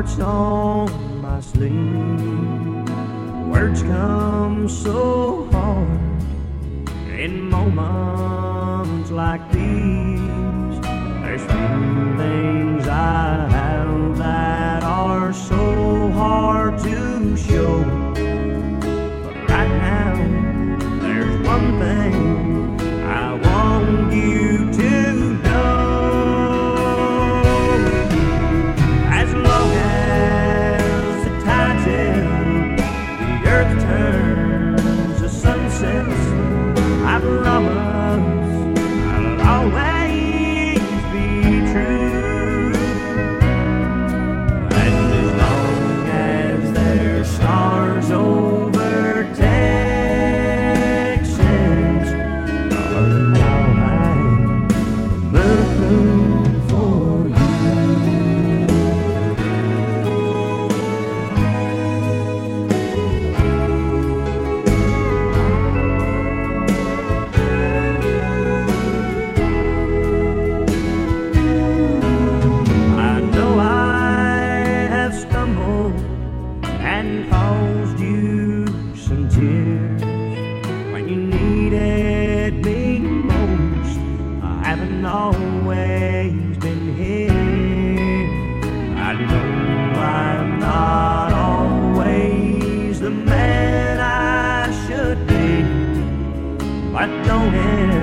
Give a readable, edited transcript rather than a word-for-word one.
heart's on my sleeve. Words come so hard in moments like these. There's few things I have that are so hard to show. But right now, there's one thing I want you to know. As long as the tide's in, the earth turns to sunsets, I promise I'll always be true. And as long as there's stars over Texas, darling, I'll hang the moon for you. I know I have stumbled and caused you some tears when you needed me most. I haven't always been here. I know I'm not always the man I should be, but don't